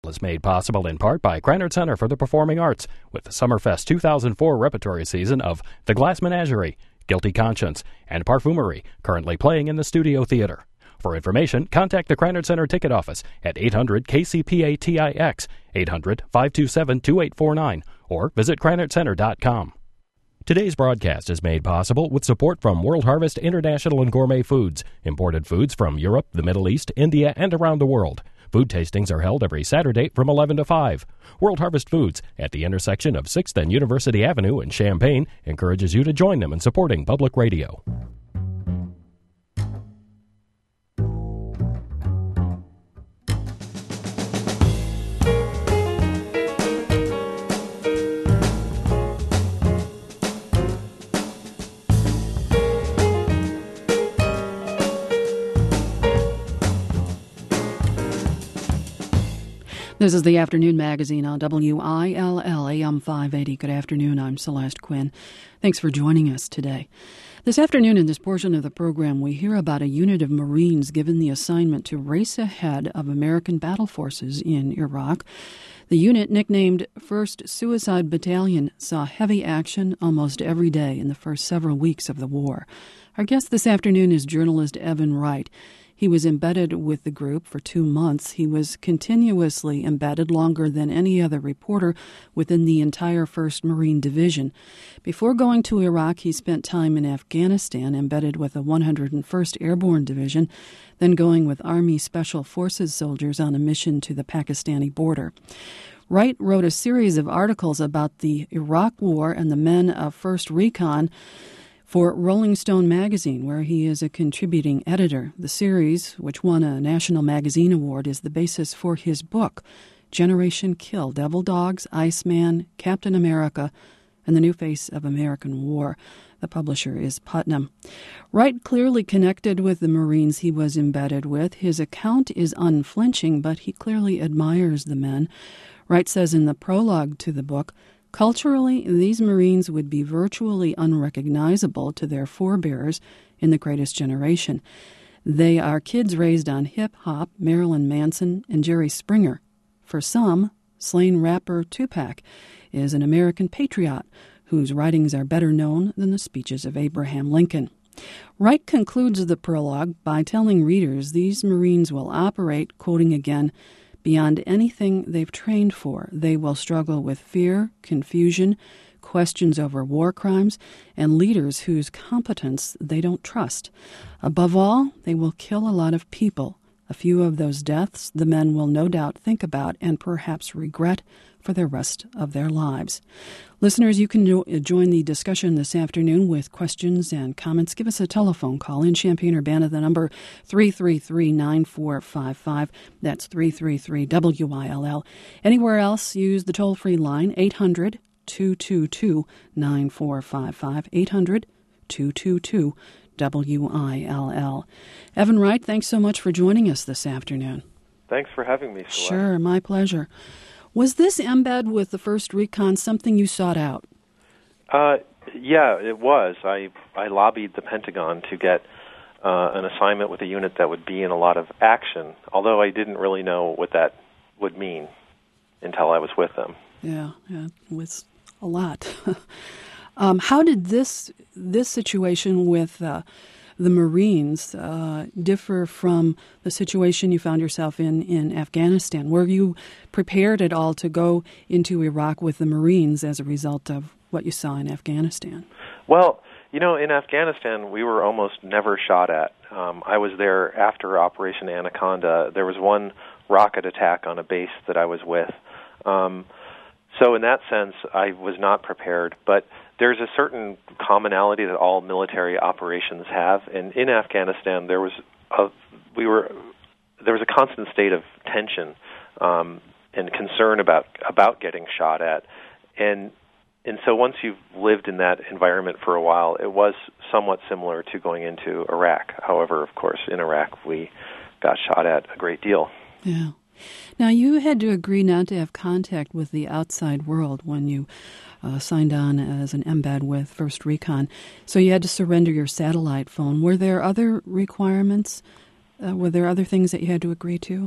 is made possible in part by Krannert Center for the Performing Arts with the Summerfest 2004 repertory season of The Glass Menagerie, Guilty Conscience, and Parfumerie, currently playing in the Studio Theater. For information, contact the Krannert Center ticket office at 800-KCPA-TIX, 800-527-2849, or visit KrannertCenter.com. Today's broadcast is made possible with support from World Harvest International and Gourmet Foods, imported foods from Europe, the Middle East, India, and around the world. Food tastings are held every Saturday from 11 to 5. World Harvest Foods, at the intersection of 6th and University Avenue in Champaign, encourages you to join them in supporting public radio. This is the Afternoon Magazine on WILL AM 580. Good afternoon. I'm Celeste Quinn. Thanks for joining us today. This afternoon in this portion of the program, we hear about a unit of Marines given the assignment to race ahead of American battle forces in Iraq. The unit, nicknamed 1st Suicide Battalion, saw heavy action almost every day in the first several weeks of the war. Our guest this afternoon is journalist Evan Wright. He was embedded with the group for 2 months. He was continuously embedded longer than any other reporter within the entire 1st Marine Division. Before going to Iraq, he spent time in Afghanistan, embedded with the 101st Airborne Division, then going with Army Special Forces soldiers on a mission to the Pakistani border. Wright wrote a series of articles about the Iraq War and the men of 1st Recon for Rolling Stone magazine, where he is a contributing editor. The series, which won a National Magazine Award, is the basis for his book, Generation Kill, Devil Dogs, Iceman, Captain America, and the New Face of American War. The publisher is Putnam. Wright clearly connected with the Marines he was embedded with. His account is unflinching, but he clearly admires the men. Wright says in the prologue to the book, culturally, these Marines would be virtually unrecognizable to their forebears in The Greatest Generation. They are kids raised on hip-hop, Marilyn Manson, and Jerry Springer. For some, slain rapper Tupac is an American patriot whose writings are better known than the speeches of Abraham Lincoln. Wright concludes the prologue by telling readers these Marines will operate, quoting again, beyond anything they've trained for. They will struggle with fear, confusion, questions over war crimes, and leaders whose competence they don't trust. Above all, they will kill a lot of people. A few of those deaths the men will no doubt think about and perhaps regret for the rest of their lives. Listeners, you can join the discussion this afternoon with questions and comments. Give us a telephone call in Champaign-Urbana, the number 333-9455. That's 333-WILL. Anywhere else, use the toll-free line, 800-222-9455, 800-222-WILL. Evan Wright, thanks so much for joining us this afternoon. Thanks for having me, Celeste. Sure, my pleasure. Was this embed with the 1st Recon something you sought out? Yeah, it was. I lobbied the Pentagon to get an assignment with a unit that would be in a lot of action, although I didn't really know what that would mean until I was with them. Yeah, it was a lot. How did this situation with the Marines differ from the situation you found yourself in Afghanistan? Were you prepared at all to go into Iraq with the Marines as a result of what you saw in Afghanistan? Well, in Afghanistan, we were almost never shot at. I was there after Operation Anaconda. There was one rocket attack on a base that I was with. So in that sense, I was not prepared. But there's a certain commonality that all military operations have, and in Afghanistan there was a constant state of tension and concern about getting shot at, and so once you've lived in that environment for a while, it was somewhat similar to going into Iraq. However, of course, in Iraq we got shot at a great deal. Yeah. Now, you had to agree not to have contact with the outside world when you signed on as an embed with 1st Recon, so you had to surrender your satellite phone. Were there other requirements? Were there other things that you had to agree to?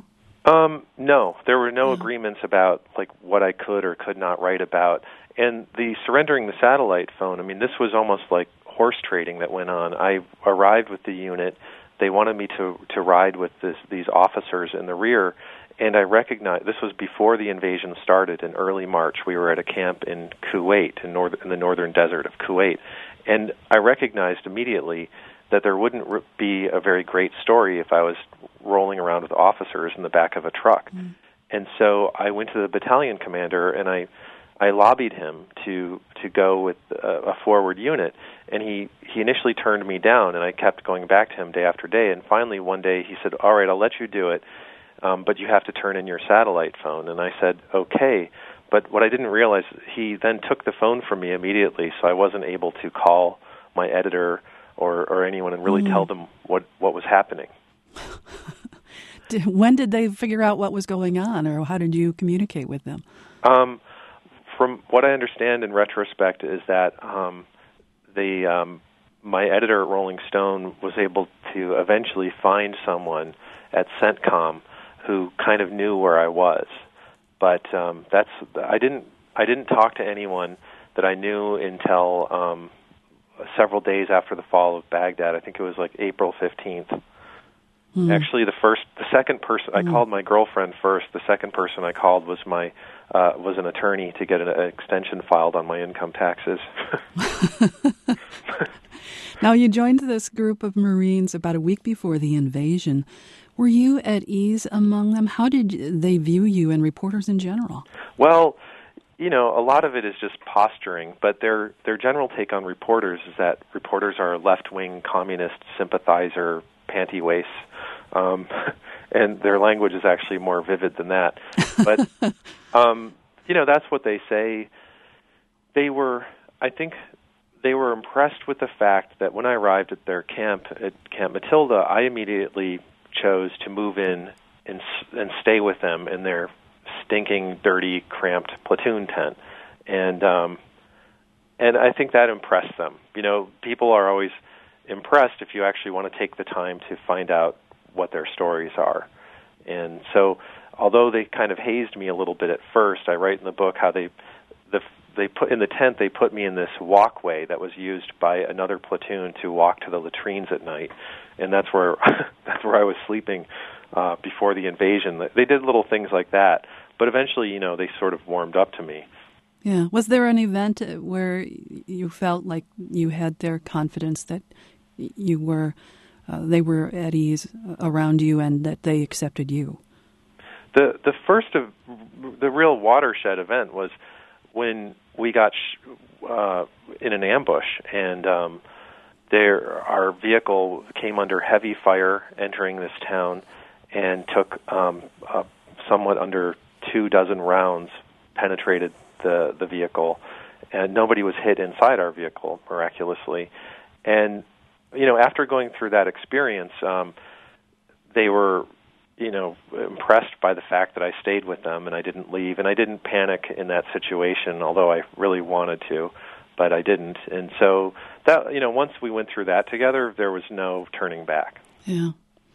No, there were no agreements about like what I could or could not write about. And the surrendering the satellite phone, I mean, this was almost like horse trading that went on. I arrived with the unit. They wanted me to ride with these officers in the rear, and I recognized this was before the invasion started in early March. We were at a camp in Kuwait, in the northern desert of Kuwait, and I recognized immediately that there wouldn't be a very great story if I was rolling around with officers in the back of a truck. Mm. And so I went to the battalion commander, and I lobbied him to go with a forward unit, and he initially turned me down, and I kept going back to him day after day, and finally one day he said, all right, I'll let you do it, but you have to turn in your satellite phone. And I said, okay, but what I didn't realize, he then took the phone from me immediately, so I wasn't able to call my editor or anyone and really tell them what was happening. When did they figure out what was going on, or how did you communicate with them? From what I understand in retrospect is that my editor at Rolling Stone was able to eventually find someone at CENTCOM who kind of knew where I was. But I didn't talk to anyone that I knew until several days after the fall of Baghdad. I think it was like April 15th. Actually, the second person I called my girlfriend first. The second person I called was was an attorney to get an extension filed on my income taxes. Now, you joined this group of Marines about a week before the invasion. Were you at ease among them? How did they view you and reporters in general? Well, a lot of it is just posturing, but their general take on reporters is that reporters are left-wing communist sympathizer panty waists, and their language is actually more vivid than that. But, that's what they say. I think they were impressed with the fact that when I arrived at their camp, at Camp Matilda, I immediately chose to move in and stay with them in their stinking, dirty, cramped platoon tent, and I think that impressed them. People are always impressed if you actually want to take the time to find out what their stories are. And so, although they kind of hazed me a little bit at first, I write in the book how they put in the tent. They put me in this walkway that was used by another platoon to walk to the latrines at night, and that's where I was sleeping before the invasion. They did little things like that. But eventually, they sort of warmed up to me. Yeah. Was there an event where you felt like you had their confidence, that they were at ease around you and that they accepted you? The first of the real watershed event was when we got in an ambush, and our vehicle came under heavy fire entering this town and took somewhat under 24 rounds penetrated the vehicle, and nobody was hit inside our vehicle, miraculously. And after going through that experience, they were impressed by the fact that I stayed with them and I didn't leave, and I didn't panic in that situation, although I really wanted to, but I didn't. And so that once we went through that together, there was no turning back. Yeah.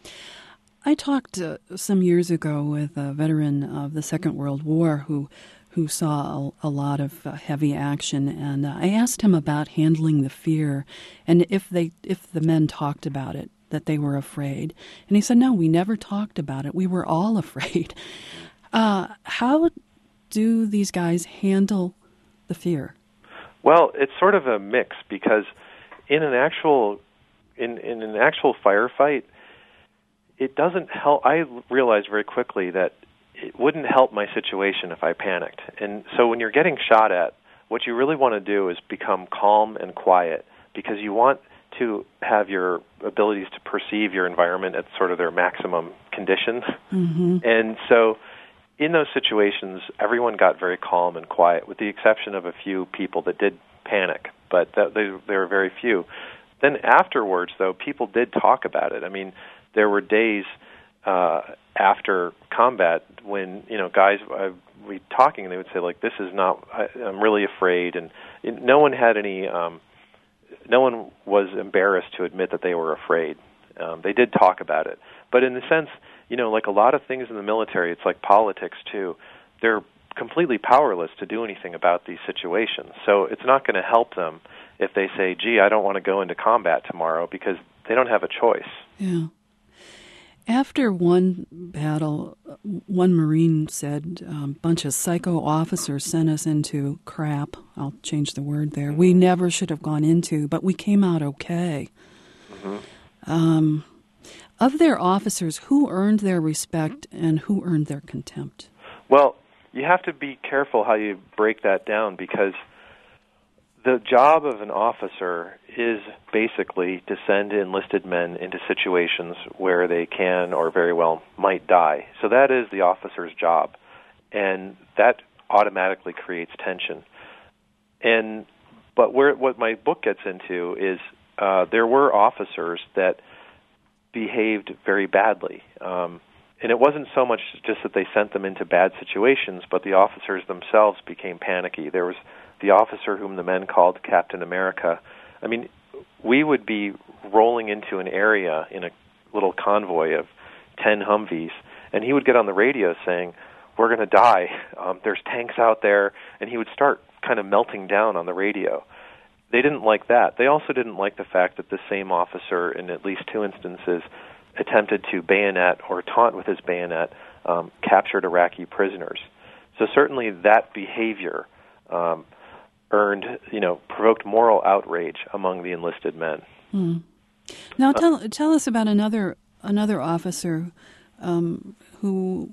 I talked some years ago with a veteran of the Second World War who saw a lot of heavy action, and I asked him about handling the fear, and if the men talked about it, that they were afraid. And he said, no, we never talked about it. We were all afraid. How do these guys handle the fear? Well, it's sort of a mix, because in an actual firefight, it doesn't help. I realized very quickly that it wouldn't help my situation if I panicked. And so when you're getting shot at, what you really want to do is become calm and quiet, because you want to have your abilities to perceive your environment at sort of their maximum conditions. Mm-hmm. And so in those situations, everyone got very calm and quiet, with the exception of a few people that did panic, but there were very few. Then afterwards, though, people did talk about it. I mean, there were days after combat when guys we talking, and they would say, like, this is not. I'm really afraid, and no one had any. No one was embarrassed to admit that they were afraid. They did talk about it, But in the sense, like a lot of things in the military, it's like politics too. They're completely powerless to do anything about these situations. So it's not going to help them if they say, gee, I don't want to go into combat tomorrow, because they don't have a choice. Yeah. After one battle, one Marine said, a bunch of psycho officers sent us into crap. I'll change the word there. We never should have gone into, but we came out okay. Mm-hmm. Of their officers, who earned their respect and who earned their contempt? Well, you have to be careful how you break that down, because the job of an officer is basically to send enlisted men into situations where they can or very well might die. So that is the officer's job, and that automatically creates tension. But what my book gets into is there were officers that behaved very badly. And it wasn't so much just that they sent them into bad situations, but the officers themselves became panicky. There was the officer whom the men called Captain America. I mean, we would be rolling into an area in a little convoy of 10 Humvees, and he would get on the radio saying, we're going to die, there's tanks out there, and he would start kind of melting down on the radio. They didn't like that. They also didn't like the fact that the same officer, in at least 2 instances, attempted to bayonet or taunt with his bayonet captured Iraqi prisoners. So certainly that behavior provoked moral outrage among the enlisted men. Now tell us about another officer who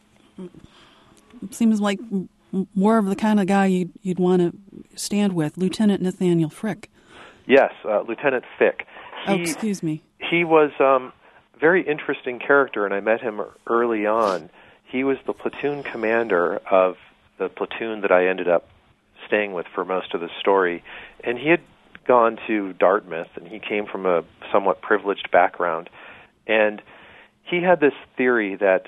seems like more of the kind of guy you'd want to stand with, Lieutenant Nathaniel Frick. Yes, Lieutenant Fick. Excuse me. He was very interesting character, and I met him early on. He was the platoon commander of the platoon that I ended up staying with for most of the story, and he had gone to Dartmouth, and he came from a somewhat privileged background, and he had this theory that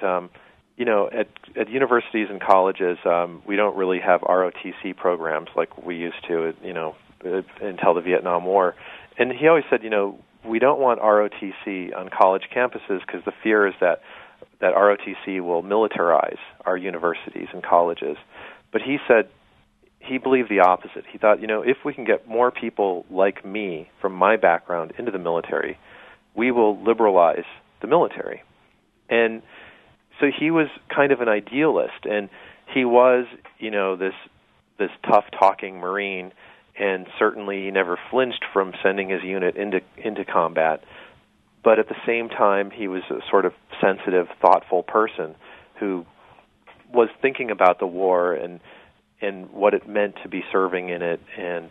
at universities and colleges we don't really have ROTC programs like we used to until the Vietnam War, and he always said, we don't want ROTC on college campuses because the fear is that ROTC will militarize our universities and colleges. But he said he believed the opposite. He thought, if we can get more people like me from my background into the military, we will liberalize the military. And so he was kind of an idealist, and he was, this tough-talking Marine, and certainly he never flinched from sending his unit into combat. But at the same time, he was a sort of sensitive, thoughtful person who was thinking about the war and what it meant to be serving in it. And,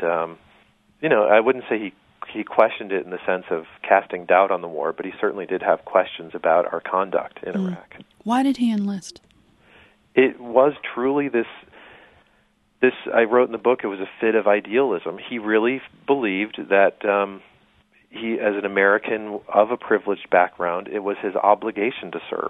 I wouldn't say he questioned it in the sense of casting doubt on the war, but he certainly did have questions about our conduct in Iraq. Why did he enlist? It was truly this I wrote in the book, it was a fit of idealism. He really believed that he, as an American of a privileged background, it was his obligation to serve.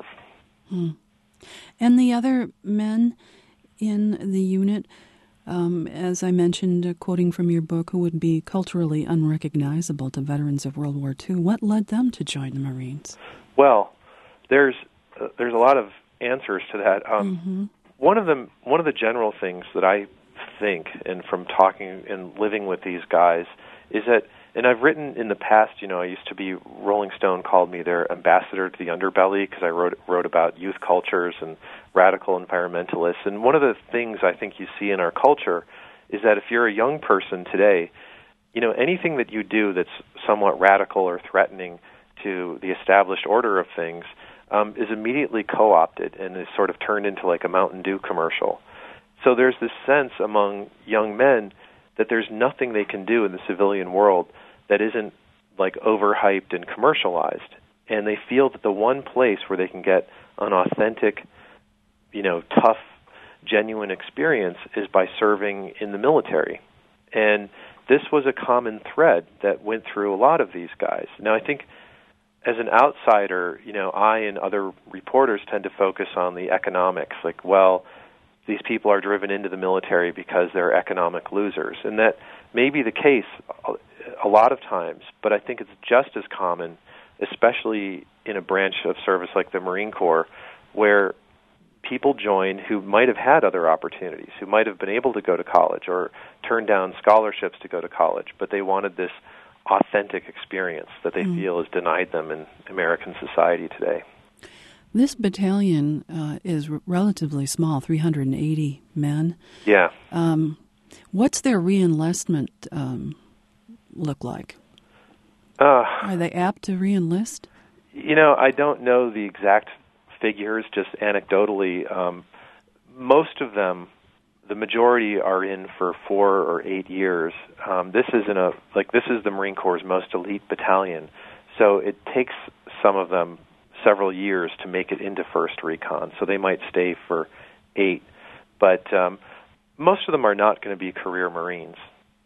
And the other men in the unit, as I mentioned, quoting from your book, who would be culturally unrecognizable to veterans of World War II, what led them to join the Marines? Well, there's a lot of answers to that. One of the general things that I think, and from talking and living with these guys, is that, and I've written in the past, I used to be, Rolling Stone called me their ambassador to the underbelly because I wrote about youth cultures and radical environmentalists. And one of the things I think you see in our culture is that if you're a young person today, anything that you do that's somewhat radical or threatening to the established order of things is immediately co-opted and is sort of turned into like a Mountain Dew commercial. So there's this sense among young men that there's nothing they can do in the civilian world that isn't like overhyped and commercialized. And they feel that the one place where they can get an authentic, tough, genuine experience is by serving in the military. And this was a common thread that went through a lot of these guys. Now, I think as an outsider, I and other reporters tend to focus on the economics, like, well, these people are driven into the military because they're economic losers. And that may be the case a lot of times, but I think it's just as common, especially in a branch of service like the Marine Corps, where people join who might have had other opportunities, who might have been able to go to college or turn down scholarships to go to college, but they wanted this authentic experience that they feel is denied them in American society today. This battalion is relatively small, 380 men. Yeah. What's their reenlistment look like? Are they apt to reenlist? I don't know the exact figures, just anecdotally. Most of them, the majority, are in for 4 or 8 years. This is the Marine Corps' most elite battalion, so it takes some of them several years to make it into First Recon. So they might stay for 8, but most of them are not going to be career Marines.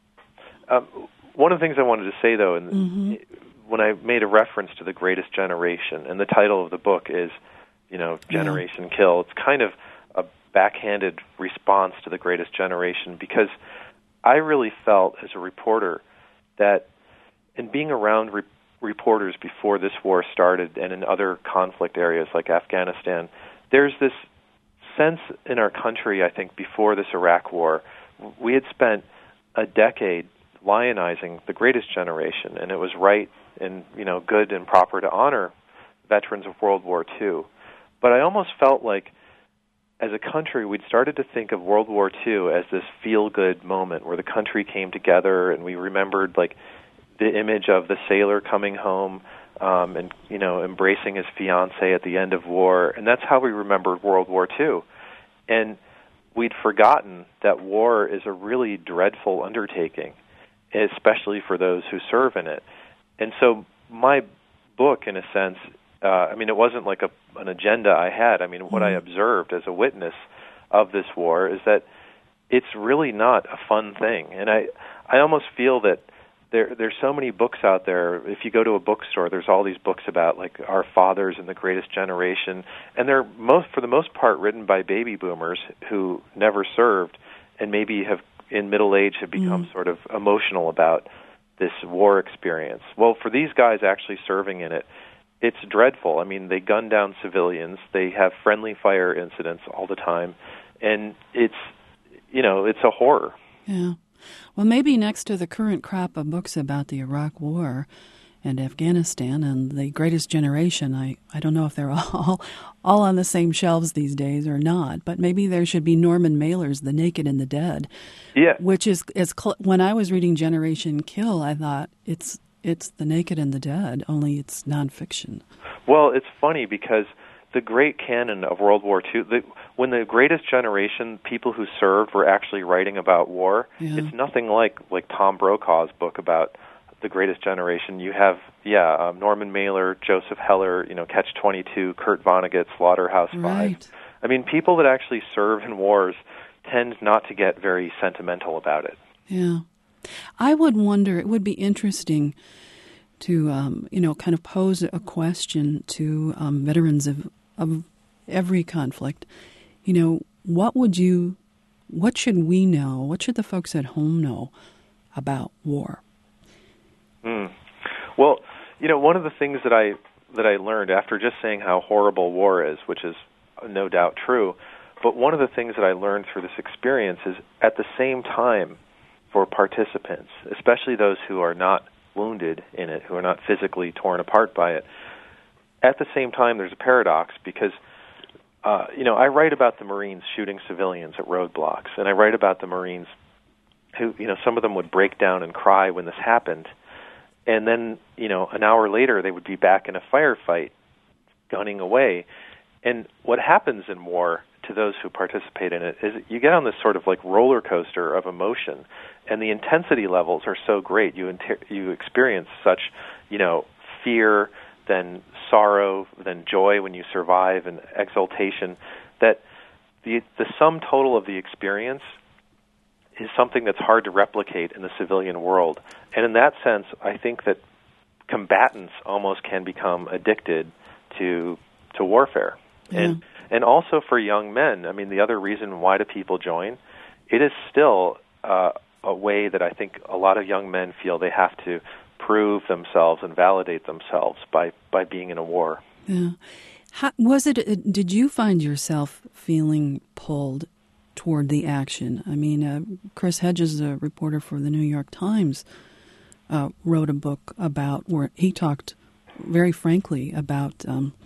One of the things I wanted to say, though, when I made a reference to The Greatest Generation, and the title of the book is, Generation Kill, it's kind of a backhanded response to The Greatest Generation, because I really felt as a reporter that in being around reporters before this war started and in other conflict areas like Afghanistan, there's this sense in our country, I think, before this Iraq war, we had spent a decade lionizing the greatest generation, and it was right and good and proper to honor veterans of World War II. But I almost felt like, as a country, we'd started to think of World War II as this feel-good moment where the country came together, and we remembered the image of the sailor coming home and embracing his fiancée at the end of war, and that's how we remembered World War II. And we'd forgotten that war is a really dreadful undertaking, especially for those who serve in it. And so my book, in a sense, it wasn't like an agenda I had. What I observed as a witness of this war is that it's really not a fun thing. And I almost feel that there's so many books out there. If you go to a bookstore, there's all these books about our fathers and the greatest generation, and they're for the most part written by baby boomers who never served and maybe have in middle age have become sort of emotional about this war experience. Well, for these guys actually serving in it, it's dreadful. They gun down civilians. They have friendly fire incidents all the time, and it's a horror. Yeah. Well, maybe next to the current crop of books about the Iraq War and Afghanistan and the Greatest Generation, I don't know if they're all on the same shelves these days or not, but maybe there should be Norman Mailer's The Naked and the Dead. Yeah. Which is when I was reading Generation Kill, I thought it's The Naked and the Dead, only it's nonfiction. Well, it's funny because the great canon of World War II, when the Greatest Generation, people who served were actually writing about war, it's nothing like Tom Brokaw's book about the Greatest Generation. You have, Norman Mailer, Joseph Heller, Catch-22, Kurt Vonnegut, Slaughterhouse-Five. Right. People that actually serve in wars tend not to get very sentimental about it. Yeah. I would wonder, it would be interesting to, kind of pose a question to veterans of every conflict. What should we know? What should the folks at home know about war? Well, one of the things that I learned after just saying how horrible war is, which is no doubt true, but one of the things that I learned through this experience is at the same time for participants, especially those who are not wounded in it, who are not physically torn apart by it, at the same time there's a paradox because I write about the Marines shooting civilians at roadblocks, and I write about the Marines who, some of them would break down and cry when this happened, and then, an hour later they would be back in a firefight, gunning away. And what happens in war to those who participate in it is you get on this sort of roller coaster of emotion, and the intensity levels are so great. You experience such, fear, then sorrow, then joy when you survive, and exultation, that the sum total of the experience is something that's hard to replicate in the civilian world. And in that sense, I think that combatants almost can become addicted to warfare. Yeah. And also for young men, the other reason why do people join, it is still a way that I think a lot of young men feel they have to prove themselves and validate themselves by being in a war. Yeah. Did you find yourself feeling pulled toward the action? I mean, Chris Hedges, a reporter for the New York Times, wrote a book about where he talked very frankly about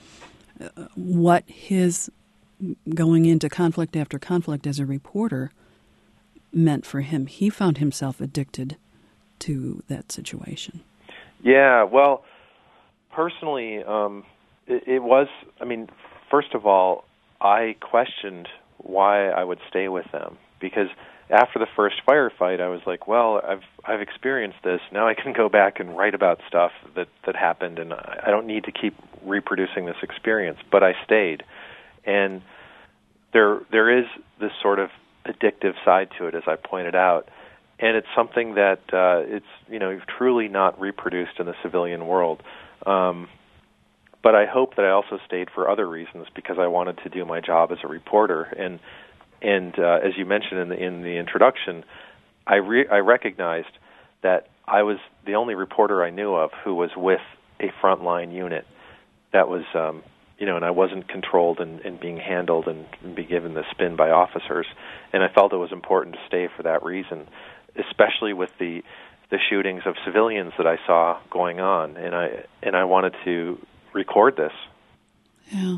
what his going into conflict after conflict as a reporter meant for him. He found himself addicted to that situation. Yeah, well, personally, it was, I mean, first of all, I questioned why I would stay with them, because after the first firefight, I was like, well, I've experienced this. Now I can go back and write about stuff that happened, and I don't need to keep reproducing this experience. But I stayed, and there is this sort of addictive side to it, as I pointed out, and it's something that it's truly not reproduced in the civilian world. But I hope that I also stayed for other reasons, because I wanted to do my job as a reporter. And as you mentioned in the introduction, I recognized that I was the only reporter I knew of who was with a frontline unit that was, and I wasn't controlled and being handled and be given the spin by officers. And I felt it was important to stay for that reason, especially with the shootings of civilians that I saw going on. And I wanted to record this. Yeah.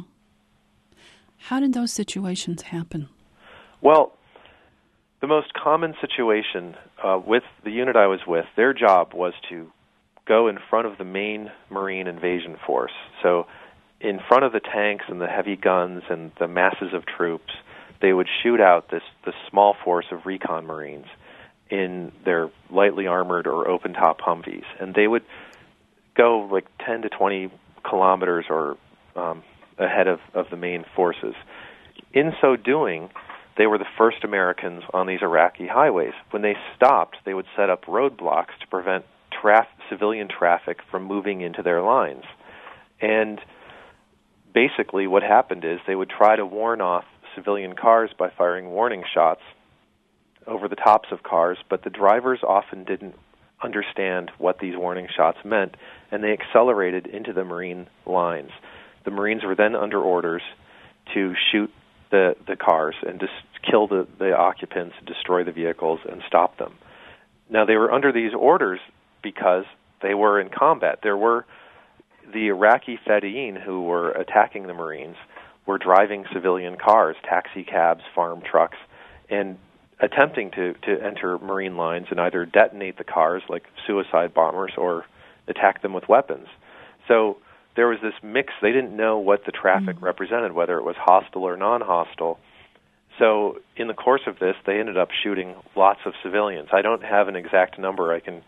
How did those situations happen? Well, the most common situation with the unit I was with, their job was to go in front of the main Marine invasion force. So in front of the tanks and the heavy guns and the masses of troops, they would shoot out this small force of recon Marines in their lightly armored or open-top Humvees. And they would go like 10 to 20 kilometers or ahead of the main forces. In so doing, they were the first Americans on these Iraqi highways. When they stopped, they would set up roadblocks to prevent civilian traffic from moving into their lines. And basically what happened is they would try to warn off civilian cars by firing warning shots over the tops of cars, but the drivers often didn't understand what these warning shots meant, and they accelerated into the Marine lines. The Marines were then under orders to shoot the cars and just kill the occupants, destroy the vehicles, and stop them. Now, they were under these orders because they were in combat. There were the Iraqi Fedayeen who were attacking the Marines were driving civilian cars, taxi cabs, farm trucks, and attempting to enter Marine lines and either detonate the cars like suicide bombers or attack them with weapons. So there was this mix. They didn't know what the traffic represented, whether it was hostile or non-hostile. So in the course of this, they ended up shooting lots of civilians. I don't have an exact number. I can,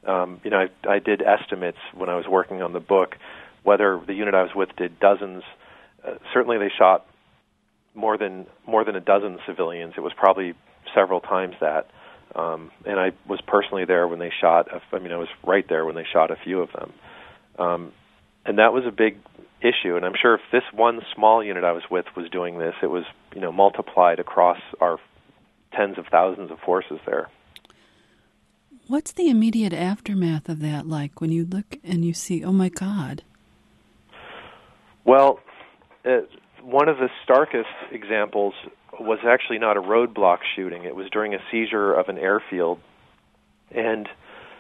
I did estimates when I was working on the book, whether the unit I was with did dozens. Certainly they shot more than a dozen civilians. It was probably several times that. And I was personally there when they shot, I was right there when they shot a few of them. And that was a big issue. And I'm sure if this one small unit I was with was doing this, it was, multiplied across our tens of thousands of forces there. What's the immediate aftermath of that like when you look and you see, oh my God? Well, one of the starkest examples was actually not a roadblock shooting. It was during a seizure of an airfield. And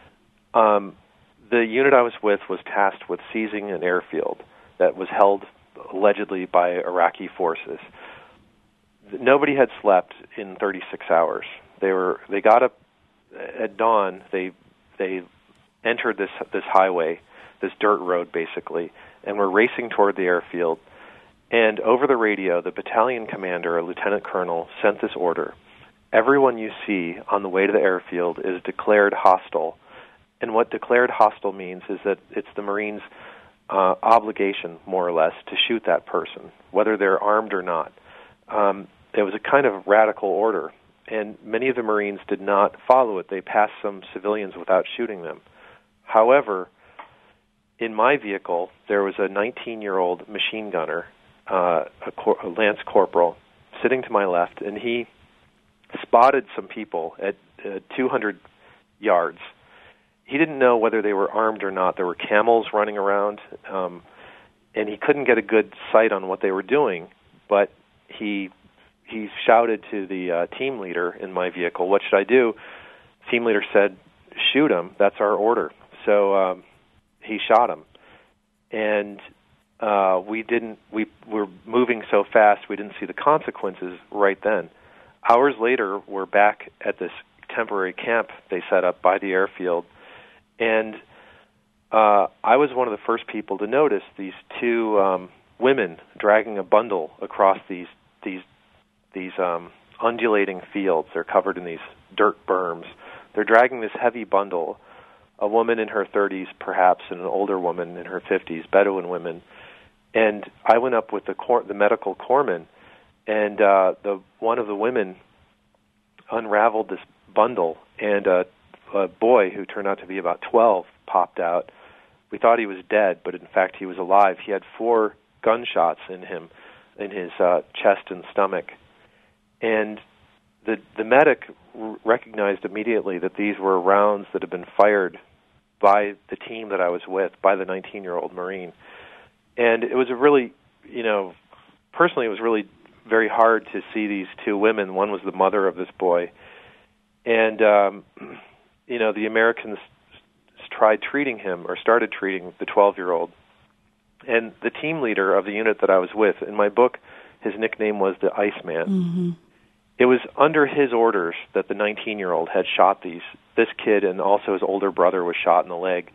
the unit I was with was tasked with seizing an airfield that was held allegedly by Iraqi forces. Nobody had slept in 36 hours. They got up at dawn. They entered this highway, this dirt road basically, and were racing toward the airfield. And over the radio, the battalion commander, a lieutenant colonel, sent this order: everyone you see on the way to the airfield is declared hostile. And what declared hostile means is that it's the Marines' obligation, more or less, to shoot that person, whether they're armed or not. It was a kind of radical order, and many of the Marines did not follow it. They passed some civilians without shooting them. However, in my vehicle, there was a 19-year-old machine gunner, a lance corporal, sitting to my left, and he spotted some people at 200 yards. He didn't know whether they were armed or not. There were camels running around, and and he couldn't get a good sight on what they were doing, but he shouted to the team leader in my vehicle, "What should I do?" Team leader said, "Shoot him. That's our order." So he shot him, and we were moving so fast we didn't see the consequences right then. Hours later, we're back at this temporary camp they set up by the airfield, and I was one of the first people to notice these two women dragging a bundle across these undulating fields. They're covered in these dirt berms. They're dragging this heavy bundle, a woman in her 30s perhaps, and an older woman in her 50s, Bedouin women. And I went up with the medical corpsman, and one of the women unraveled this bundle, and a boy who turned out to be about 12 popped out. We thought he was dead, but in fact he was alive. He had 4 gunshots in him, in his chest and stomach. And the medic recognized immediately that these were rounds that had been fired by the team that I was with, by the 19-year-old Marine. And it was a really, personally it was really very hard to see these two women. One was the mother of this boy. And, the Americans tried treating him, or started treating the 12-year-old. And the team leader of the unit that I was with, in my book, his nickname was the Iceman. Mm-hmm. It was under his orders that the 19-year-old had shot this kid, and also his older brother was shot in the leg.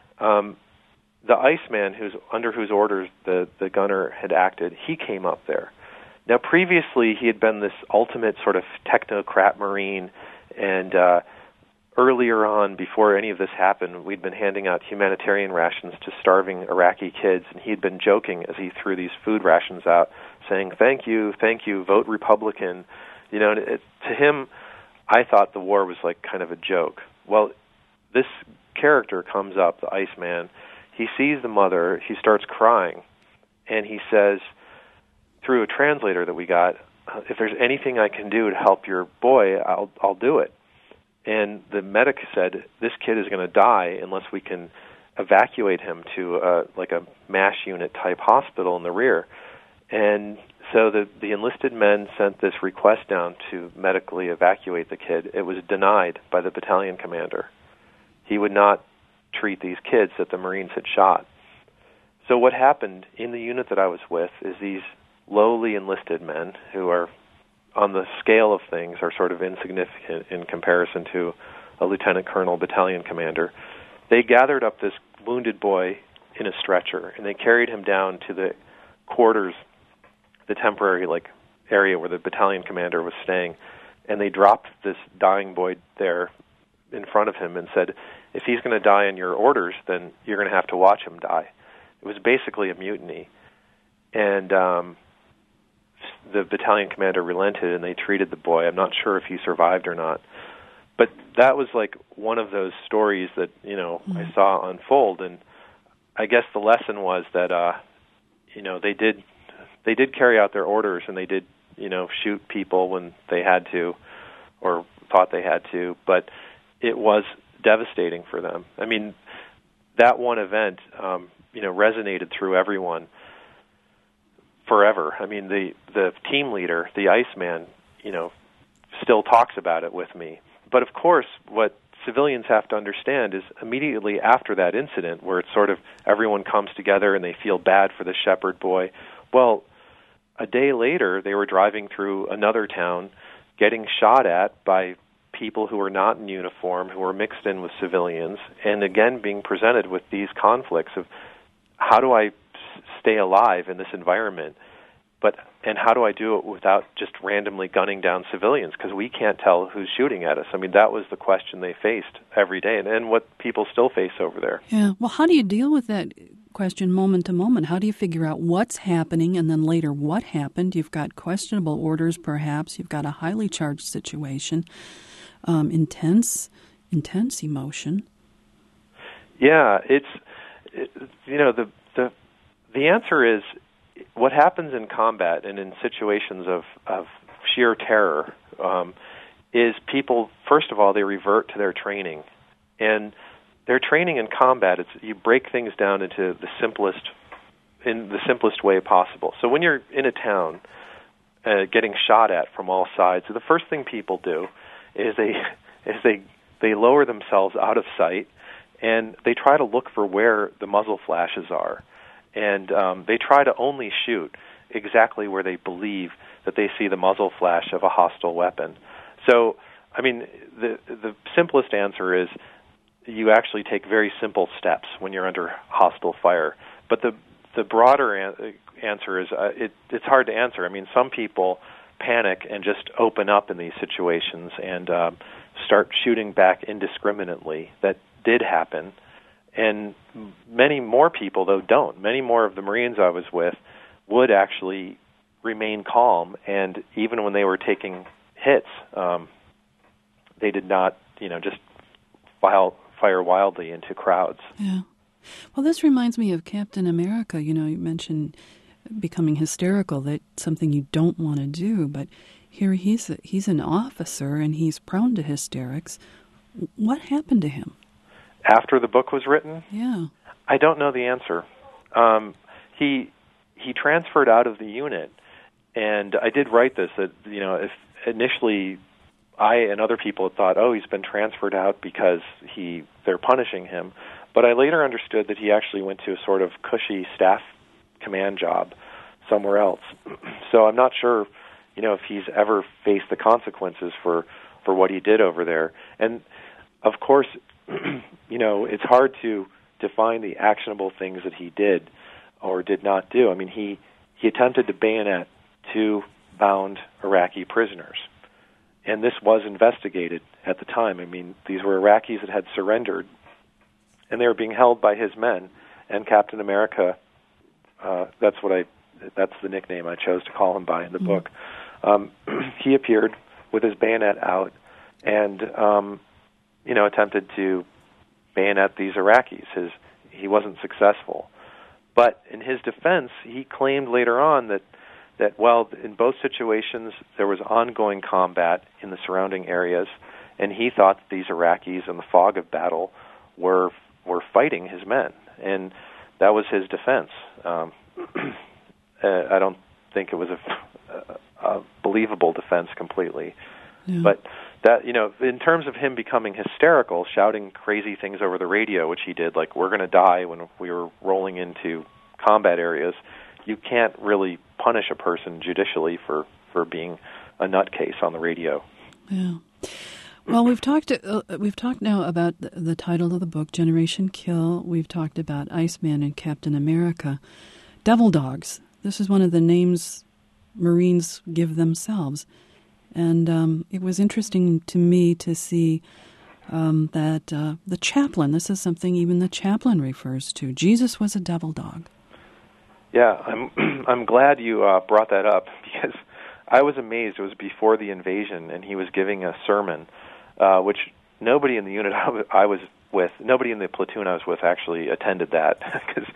The Iceman, under whose orders the gunner had acted, he came up there. Now, previously, he had been this ultimate sort of technocrat Marine, and earlier on, before any of this happened, we'd been handing out humanitarian rations to starving Iraqi kids, and he'd been joking as he threw these food rations out, saying, thank you, vote Republican. To him, I thought the war was like kind of a joke. Well, this character comes up, the Iceman. He sees the mother. He starts crying, and he says, through a translator that we got, if there's anything I can do to help your boy, I'll do it. And the medic said, this kid is going to die unless we can evacuate him to a MASH unit type hospital in the rear. And so the enlisted men sent this request down to medically evacuate the kid. It was denied by the battalion commander. He would not treat these kids that the Marines had shot. So what happened in the unit that I was with is these lowly enlisted men who are, on the scale of things, are sort of insignificant in comparison to a lieutenant colonel battalion commander. They gathered up this wounded boy in a stretcher, and they carried him down to the quarters, the temporary area where the battalion commander was staying, and they dropped this dying boy there in front of him and said, if he's going to die in your orders, then you're going to have to watch him die. It was basically a mutiny. And the battalion commander relented, and they treated the boy. I'm not sure if he survived or not. But that was one of those stories that, I saw unfold. And I guess the lesson was that, they did carry out their orders, and they did, shoot people when they had to, or thought they had to, but it was devastating for them. I mean, that one event, resonated through everyone forever. I mean, the team leader, the Iceman, still talks about it with me. But of course, what civilians have to understand is immediately after that incident, where it's sort of everyone comes together and they feel bad for the shepherd boy, well, a day later, they were driving through another town, getting shot at by people who were not in uniform, who were mixed in with civilians, and again being presented with these conflicts of how do I stay alive in this environment, and how do I do it without just randomly gunning down civilians, because we can't tell who's shooting at us. I mean, that was the question they faced every day, and what people still face over there. Yeah. Well, how do you deal with that question moment to moment? How do you figure out what's happening and then later what happened? You've got questionable orders, perhaps. You've got a highly charged situation, intense emotion. Yeah, the answer is what happens in combat and in situations of sheer terror is people, first of all, they revert to their training. And their training in combat, you break things down into the simplest in the simplest way possible. So when you're in a town getting shot at from all sides, the first thing people do is they lower themselves out of sight, and they try to look for where the muzzle flashes are. And they try to only shoot exactly where they believe that they see the muzzle flash of a hostile weapon. So, I mean, the simplest answer is you actually take very simple steps when you're under hostile fire. But the broader answer is it's hard to answer. I mean, some people panic and just open up in these situations and start shooting back indiscriminately. That did happen. And many more people, though, don't. Many more of the Marines I was with would actually remain calm, and even when they were taking hits, they did not, just fire wildly into crowds. Yeah. Well, this reminds me of Captain America. You mentioned becoming hysterical, that's something you don't want to do, but here he's an officer and he's prone to hysterics. What happened to him? After the book was written? Yeah. I don't know the answer. He transferred out of the unit, and I did write this, that, if initially I and other people had thought, he's been transferred out because they're punishing him, but I later understood that he actually went to a sort of cushy staff command job somewhere else. So I'm not sure, if he's ever faced the consequences for what he did over there. And, of course, it's hard to define the actionable things that he did or did not do. I mean, he attempted to bayonet 2 bound Iraqi prisoners, and this was investigated at the time. I mean, these were Iraqis that had surrendered, and they were being held by his men. And Captain America, that's the nickname I chose to call him by in the book. He appeared with his bayonet out and attempted to bayonet these Iraqis. He wasn't successful. But in his defense, he claimed later on that in both situations there was ongoing combat in the surrounding areas, and he thought that these Iraqis in the fog of battle were fighting his men, and that was his defense. I don't think it was a believable defense completely. Yeah. But that, in terms of him becoming hysterical, shouting crazy things over the radio, which he did, like "we're going to die" when we were rolling into combat areas, you can't really punish a person judicially for being a nutcase on the radio. Yeah. Well, we've talked now about the title of the book, Generation Kill. We've talked about Iceman and Captain America. Devil Dogs. This is one of the names Marines give themselves. And it was interesting to me to see that the chaplain, this is something even the chaplain refers to. Jesus was a devil dog. Yeah, I'm glad you brought that up, because I was amazed. It was before the invasion, and he was giving a sermon, which nobody in the unit I was with, nobody in the platoon I was with actually attended that, because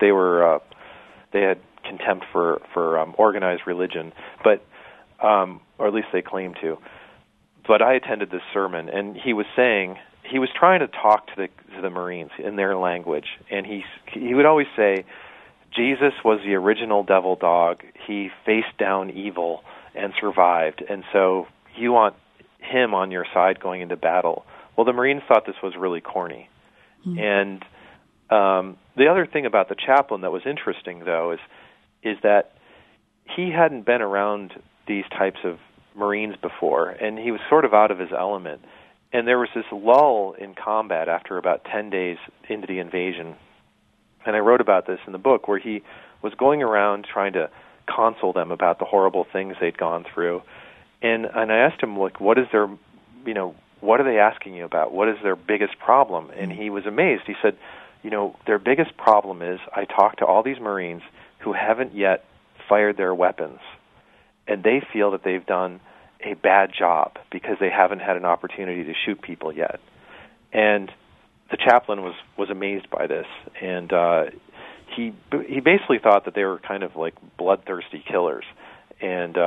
they had contempt for organized religion, but or at least they claimed to. But I attended this sermon, and he was trying to talk to the Marines in their language, and he would always say, Jesus was the original devil dog. He faced down evil and survived, and so you want him on your side going into battle. Well, the Marines thought this was really corny. Mm-hmm. And the other thing about the chaplain that was interesting, though, is that he hadn't been around these types of Marines before, and he was sort of out of his element. And there was this lull in combat after about 10 days into the invasion. And I wrote about this in the book, where he was going around trying to console them about the horrible things they'd gone through. And I asked him, like, what are they asking you about? What is their biggest problem? And he was amazed. He said, their biggest problem is I talk to all these Marines who haven't yet fired their weapons, and they feel that they've done a bad job because they haven't had an opportunity to shoot people yet. And the chaplain was amazed by this, and he basically thought that they were kind of like bloodthirsty killers. And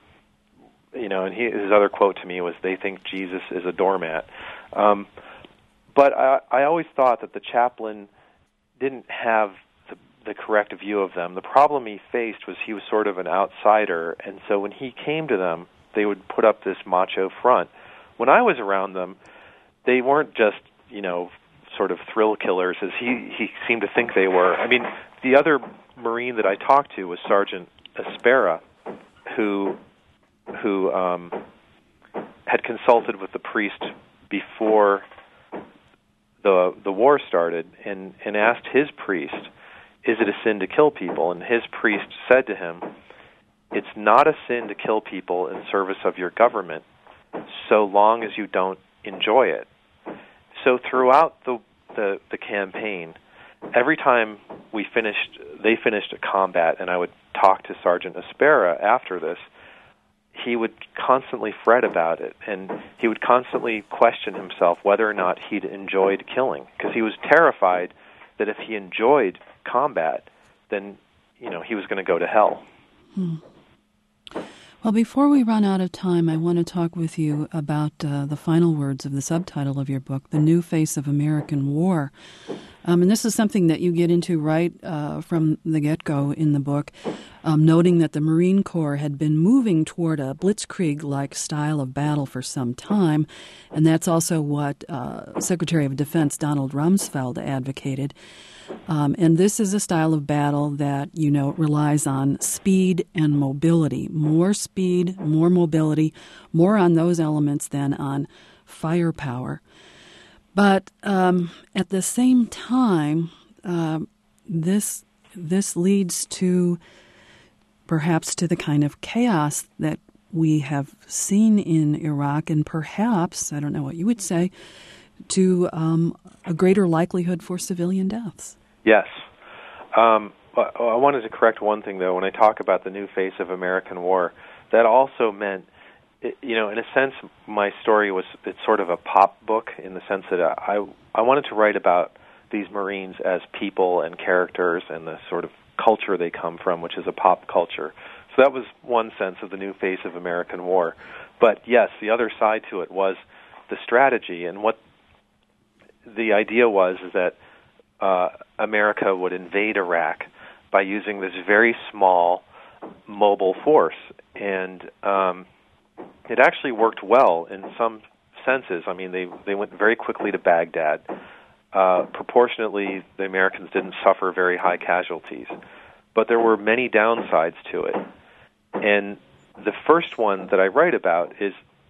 and his other quote to me was, "They think Jesus is a doormat." But I always thought that the chaplain didn't have the correct view of them. The problem he faced was he was sort of an outsider, and so when he came to them, they would put up this macho front. When I was around them, they weren't just, sort of thrill killers as he seemed to think they were. I mean, the other Marine that I talked to was Sergeant Aspera, who had consulted with the priest before the war started and asked his priest, is it a sin to kill people? And his priest said to him, it's not a sin to kill people in service of your government so long as you don't enjoy it. So throughout the campaign, every time they finished a combat, and I would talk to Sergeant Aspera after this, he would constantly fret about it, and he would constantly question himself whether or not he'd enjoyed killing, because he was terrified that if he enjoyed combat, then he was going to go to hell. Well, before we run out of time, I want to talk with you about the final words of the subtitle of your book, The New Face of American War. And this is something that you get into right from the get-go in the book, noting that the Marine Corps had been moving toward a blitzkrieg-like style of battle for some time, and that's also what Secretary of Defense Donald Rumsfeld advocated. And this is a style of battle that, relies on speed and mobility. More speed, more mobility, more on those elements than on firepower. But at the same time, this leads to perhaps to the kind of chaos that we have seen in Iraq, and perhaps, I don't know what you would say, to a greater likelihood for civilian deaths. Yes. I wanted to correct one thing, though. When I talk about the new face of American war, that also meant, in a sense, my story it's sort of a pop book in the sense that I wanted to write about these Marines as people and characters and the sort of culture they come from, which is a pop culture. So that was one sense of the new face of American war. But yes, the other side to it was the strategy, and what the idea was is that America would invade Iraq by using this very small mobile force, and it actually worked well in some senses. I mean, they went very quickly to Baghdad. Proportionately, the Americans didn't suffer very high casualties, but there were many downsides to it. And the first one that I write about is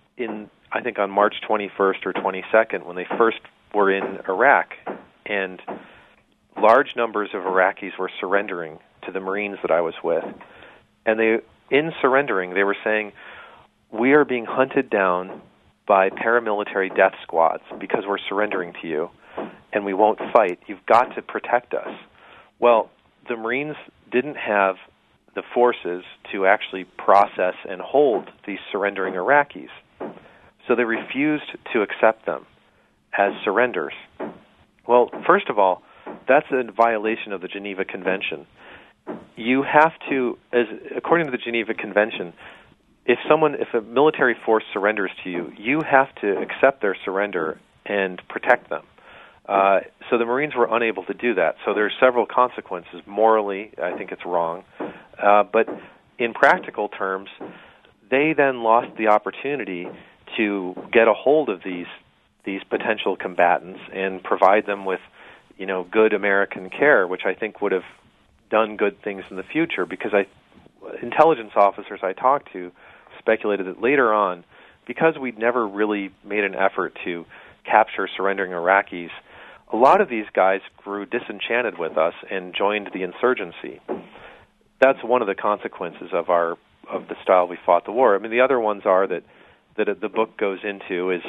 I think on March 21st or 22nd, when they first were in Iraq, and large numbers of Iraqis were surrendering to the Marines that I was with. And in surrendering, they were saying, we are being hunted down by paramilitary death squads because we're surrendering to you, and we won't fight. You've got to protect us. Well, the Marines didn't have the forces to actually process and hold these surrendering Iraqis. So they refused to accept them as surrenders. Well, first of all, that's a violation of the Geneva Convention. You have to, according to the Geneva Convention, if a military force surrenders to you, you have to accept their surrender and protect them. So the Marines were unable to do that. So there are several consequences. Morally, I think it's wrong. But in practical terms, they then lost the opportunity to get a hold of these potential combatants and provide them with, good American care, which I think would have done good things in the future, because intelligence officers I talked to speculated that later on, because we'd never really made an effort to capture surrendering Iraqis, a lot of these guys grew disenchanted with us and joined the insurgency. That's one of the consequences of the style we fought the war. I mean, the other ones are that the book goes into is,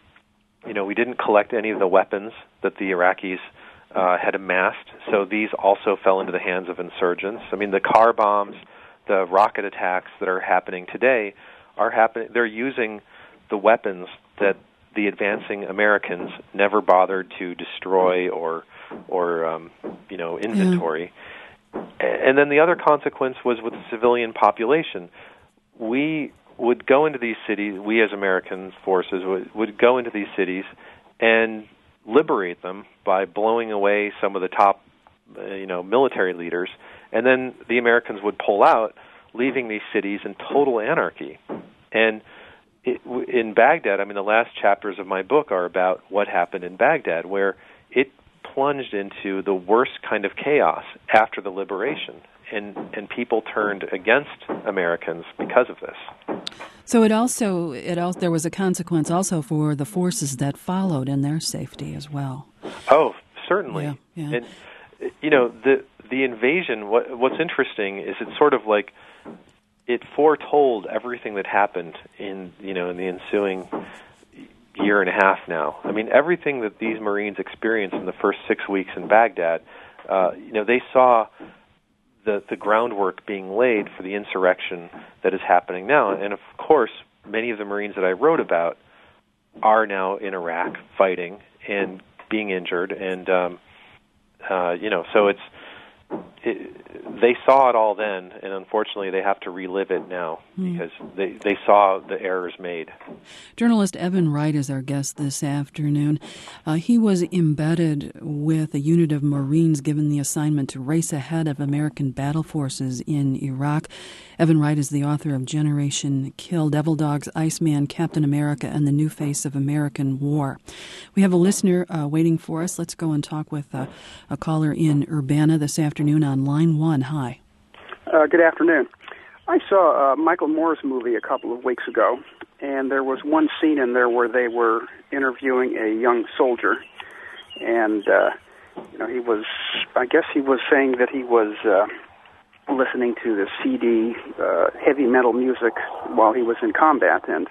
we didn't collect any of the weapons that the Iraqis had amassed, so these also fell into the hands of insurgents. I mean, the car bombs, the rocket attacks that are happening today they're using the weapons that the advancing Americans never bothered to destroy or inventory. Yeah. And then the other consequence was with the civilian population. We would go into these cities, we as American forces would go into these cities and liberate them by blowing away some of the top military leaders, and then the Americans would pull out, leaving these cities in total anarchy. And in Baghdad, the last chapters of my book are about what happened in Baghdad, where it plunged into the worst kind of chaos after the liberation, and people turned against Americans because of this. So there was a consequence also for the forces that followed and their safety as well. Oh, certainly. Yeah. And the invasion. What's interesting is it's sort of like it foretold everything that happened in the ensuing year and a half now. Everything that these Marines experienced in the first 6 weeks in Baghdad, they saw the groundwork being laid for the insurrection that is happening now. And of course, many of the Marines that I wrote about are now in Iraq fighting and being injured, and so they saw it all then, and unfortunately they have to relive it now because they saw the errors made. Journalist Evan Wright is our guest this afternoon. He was embedded with a unit of Marines given the assignment to race ahead of American battle forces in Iraq. Evan Wright is the author of Generation Kill, Devil Dogs, Iceman, Captain America, and the New Face of American War. We have a listener waiting for us. Let's go and talk with a caller in Urbana this afternoon on line 1. Hi. Good afternoon. I saw a Michael Moore's movie a couple of weeks ago, and there was one scene in there where they were interviewing a young soldier, and he was saying that he was listening to the CD heavy metal music while he was in combat, and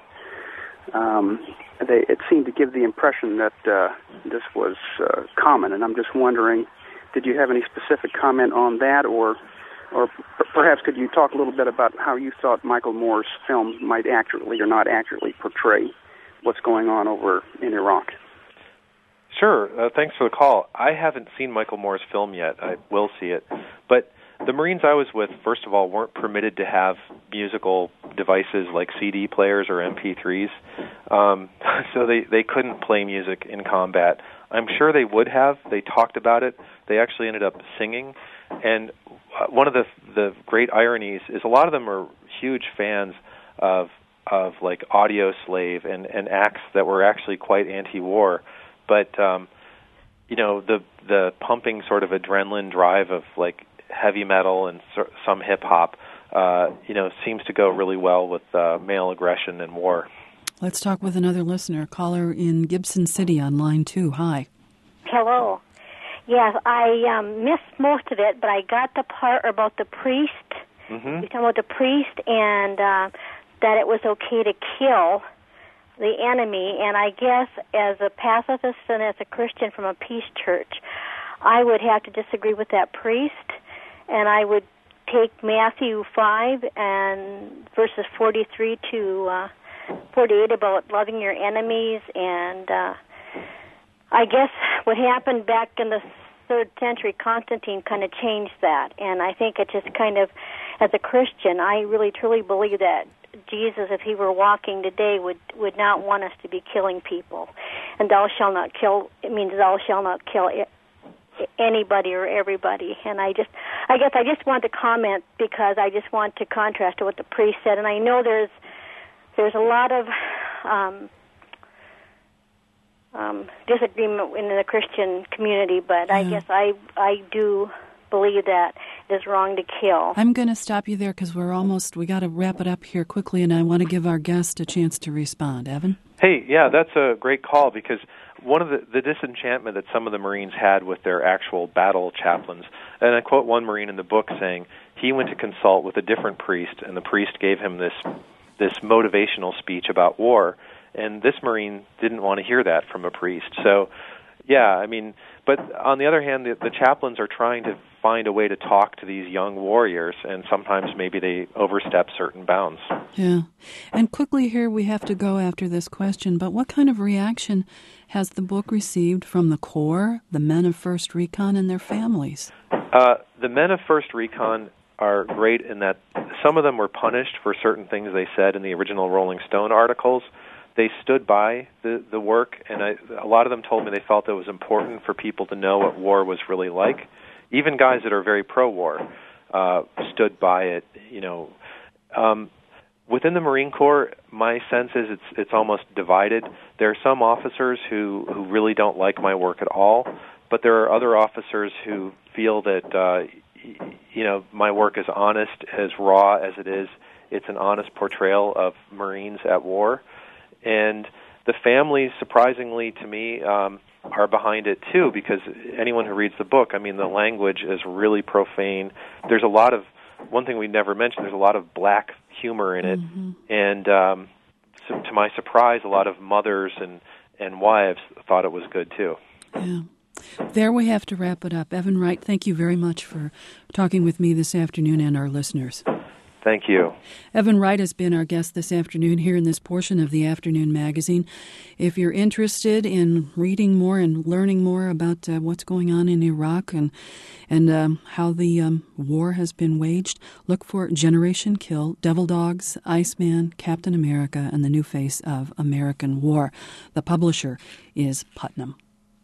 it seemed to give the impression that this was common, and I'm just wondering, did you have any specific comment on that, or perhaps could you talk a little bit about how you thought Michael Moore's film might accurately or not accurately portray what's going on over in Iraq? Sure. Thanks for the call. I haven't seen Michael Moore's film yet. I will see it. But the Marines I was with, first of all, weren't permitted to have musical devices like CD players or MP3s, so they couldn't play music in combat. I'm sure they would have. They talked about it. They actually ended up singing. And one of the great ironies is a lot of them are huge fans of like Audio Slave and acts that were actually quite anti-war. But the pumping sort of adrenaline drive of like heavy metal and some hip hop, seems to go really well with male aggression and war. Let's talk with another listener, caller in Gibson City on line 2. Hi. Hello. Yes, I missed most of it, but I got the part about the priest. Mm-hmm. You talking about the priest and that it was okay to kill the enemy. And I guess as a pacifist and as a Christian from a peace church, I would have to disagree with that priest, and I would take Matthew 5 and verses 43 to 48 about loving your enemies, and I guess what happened back in the 3rd century, Constantine kind of changed that, and I think it just kind of, as a Christian, I really truly believe that Jesus, if he were walking today, would not want us to be killing people. And thou shalt not kill, it means thou shalt not kill anybody or everybody. And I guess I just want to comment because I just want to contrast to what the priest said, and I know there's a lot of disagreement in the Christian community, but I guess I do believe that it is wrong to kill. I'm going to stop you there because we got to wrap it up here quickly, and I want to give our guest a chance to respond. Evan? Hey, yeah, that's a great call because one of the disenchantment that some of the Marines had with their actual battle chaplains, and I quote one Marine in the book saying he went to consult with a different priest, and the priest gave him this motivational speech about war, and this Marine didn't want to hear that from a priest. So, yeah, but on the other hand, the chaplains are trying to find a way to talk to these young warriors, and sometimes maybe they overstep certain bounds. Yeah. And quickly here, we have to go after this question, but what kind of reaction has the book received from the Corps, the men of 1st Recon, and their families? The men of 1st Recon are great in that some of them were punished for certain things they said in the original Rolling Stone articles. They stood by the work, and a lot of them told me they felt it was important for people to know what war was really like. even guys that are very pro-war stood by it. Within the Marine Corps, my sense is it's almost divided. There are some officers who really don't like my work at all, but there are other officers who feel that my work is honest, as raw as it is. It's an honest portrayal of Marines at war, and the families, surprisingly to me, are behind it too, because anyone who reads the book, I mean, the language is really profane. There's a lot of, one thing we never mentioned, there's a lot of black humor in it, and so to my surprise, a lot of mothers and wives thought it was good too. Yeah. There we have to wrap it up. Evan Wright, thank you very much for talking with me this afternoon and our listeners. Thank you. Evan Wright has been our guest this afternoon here in this portion of the Afternoon Magazine. If you're interested in reading more and learning more about what's going on in Iraq and how the war has been waged, look for Generation Kill, Devil Dogs, Iceman, Captain America, and the New Face of American War. The publisher is Putnam.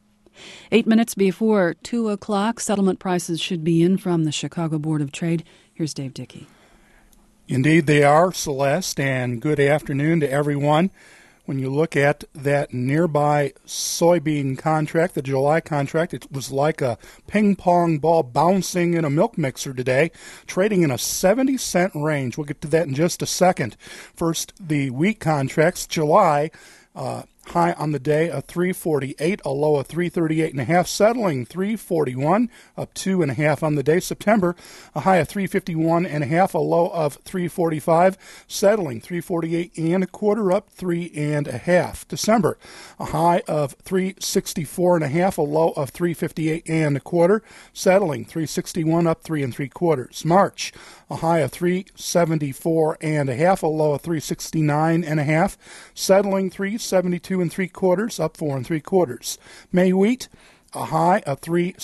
8 minutes before 2 o'clock, settlement prices should be in from the Chicago Board of Trade. Here's Dave Dickey. Indeed they are, Celeste, and good afternoon to everyone. When you look at that nearby soybean contract, the July contract, it was like a ping-pong ball bouncing in a milk mixer today, trading in a 70-cent range. We'll get to that in just a second. First, the wheat contracts, July, high on the day of 348, a low of 338.5, settling 341, up 2.5 on the day. September, a high of 351.5, a low of 345, settling 348.25, up 3.5. December, a high of 364.5, a low of 358.25, settling 361, up 3 3/4. March, a high of 374.5, a low of 369.5, settling 372 3/4, up 4 3/4. May wheat, a high of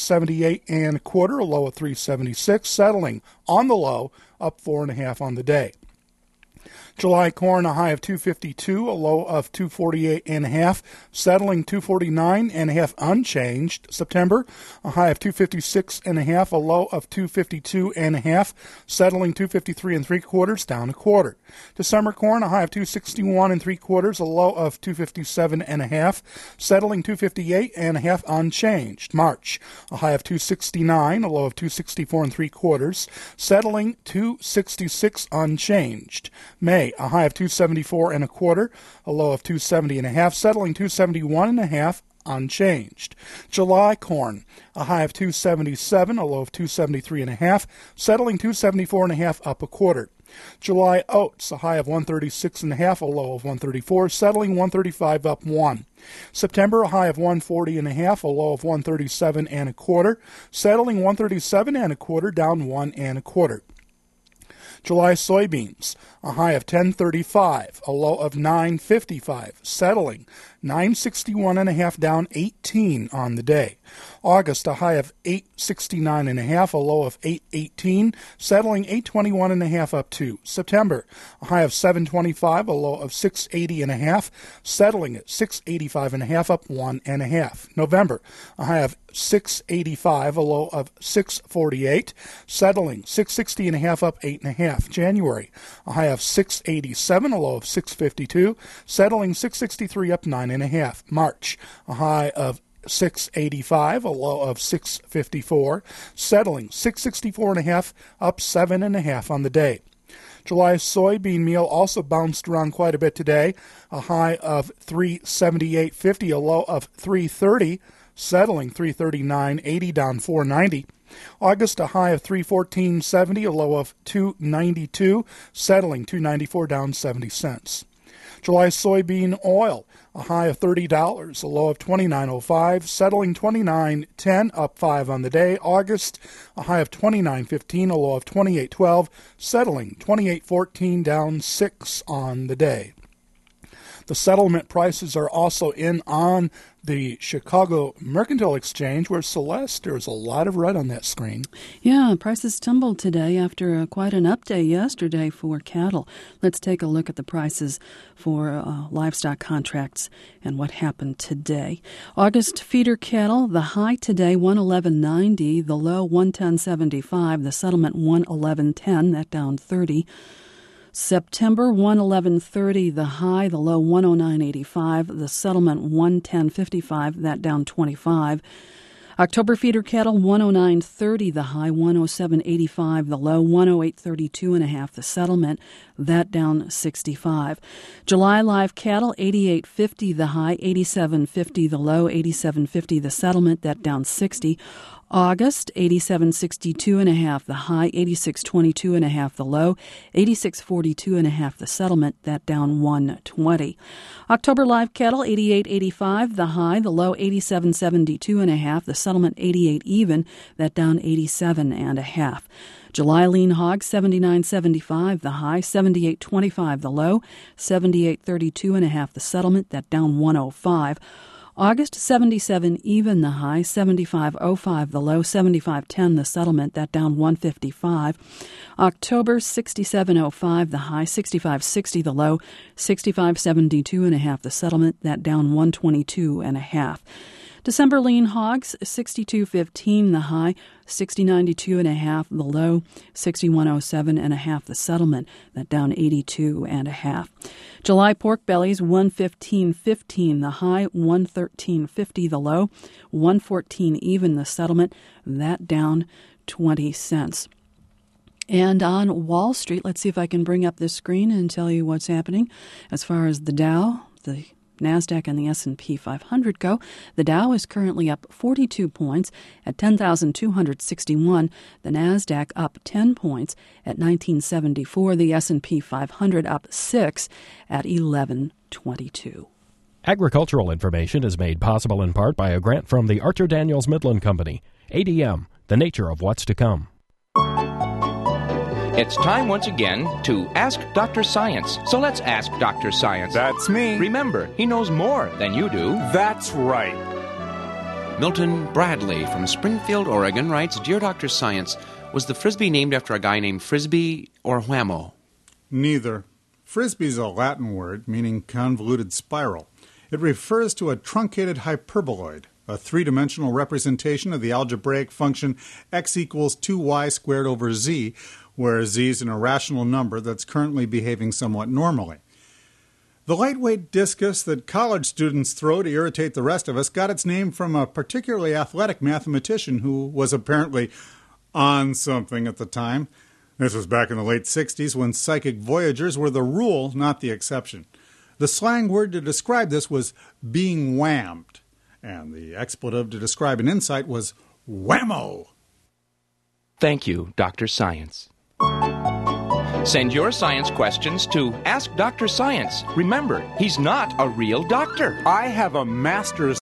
378.25, a low of 376, settling on the low, up 4.5 on the day. July corn, a high of 252, a low of 248.5, settling 249.5 unchanged. September, a high of 256.5, a low of 252.5, settling 253 3/4, down 1/4. December corn, a high of 261 3/4, a low of 257.5, settling 258.5 unchanged. March, a high of 269, a low of 264 3/4, settling 266 unchanged. May, a high of 274 1/4, a low of 270.5, settling 271.5 unchanged. July corn, a high of 277, a low of 273.5, settling 274.5, up 1/4. July oats, a high of 136.5, a low of 134, settling 135, up 1. September, a high of 140.5, a low of 137 1/4, settling 137 1/4, down 1 1/4. July soybeans, a high of 10.35, a low of 9.55, settling 961.5, down 18 on the day. August, a high of 869.5, a low of 818, settling 821.5, up 2. September, a high of 725, a low of 680.5, settling at 685.5, up 1.5. November, a high of 685, a low of 648, settling 660.5, up 8.5. January, a high of 687, a low of 652, settling 663, up 9.5. March, a high of 685, a low of 654, settling 664.5, up 7.5 on the day. July soybean meal also bounced around quite a bit today, a high of 378.50, a low of 330, settling 339.80, down 4.90. August, a high of 314.70, a low of 292, settling 294, down 70 cents. July soybean oil, a high of $30, a low of $29.05, settling $29.10, up 5 on the day. August, a high of $29.15, a low of $28.12, settling $28.14, down 6 on the day. The settlement prices are also in on the Chicago Mercantile Exchange, where, Celeste, there's a lot of red on that screen. Yeah, prices tumbled today after quite an update yesterday for cattle. Let's take a look at the prices for livestock contracts and what happened today. August feeder cattle, the high today 111.90, the low 110.75, the settlement 111.10, that down 30. September 111.30, the high, the low 109.85, the settlement 110.55, that down 25. October feeder cattle 109.30, the high 107.85, the low 108.32.5, the settlement, that down 65. July live cattle 88.50, the high 87.50, the low 87.50, the settlement, that down 60. August 87.62.5, the high 86.22.5, the low 86.42.5, the settlement, that down 120. October live cattle 88.85, the high, the low 87.72.5, the settlement 88 even, that down 87.5. July lean hogs 79.75, the high 78.25, the low 78.32.5, the settlement, that down 105. August 77 even, the high 75.05, the low 75.10, the settlement, that down 155. October 67.05, the high 65.60, the low 65.72.5, the settlement, that down 122.5. December lean hogs 62.15, the high 60.92.5, the low 61.07.5, the settlement, that down 82.5. July pork bellies 115.15, the high 113.50, the low 114 even, the settlement, that down 20 cents. And on Wall Street, let's see if I can bring up this screen and tell you what's happening as far as the Dow, the NASDAQ, and the S&P 500 go. The Dow is currently up 42 points at 10,261. The NASDAQ up 10 points at 1974. The S&P 500 up 6 at 1122. Agricultural information is made possible in part by a grant from the Archer Daniels Midland Company. ADM, the nature of what's to come. It's time once again to Ask Dr. Science. So let's ask Dr. Science. That's me. Remember, he knows more than you do. That's right. Milton Bradley from Springfield, Oregon writes, Dear Dr. Science, was the Frisbee named after a guy named Frisbee or Whammo? Neither. Frisbee's a Latin word meaning convoluted spiral. It refers to a truncated hyperboloid, a three-dimensional representation of the algebraic function x equals 2y squared over z, where z is an irrational number that's currently behaving somewhat normally. The lightweight discus that college students throw to irritate the rest of us got its name from a particularly athletic mathematician who was apparently on something at the time. This was back in the late 60s when psychic voyagers were the rule, not the exception. The slang word to describe this was being whammed, and the expletive to describe an insight was whammo. Thank you, Dr. Science. Send your science questions to Ask Dr. Science. Remember, he's not a real doctor. I have a master's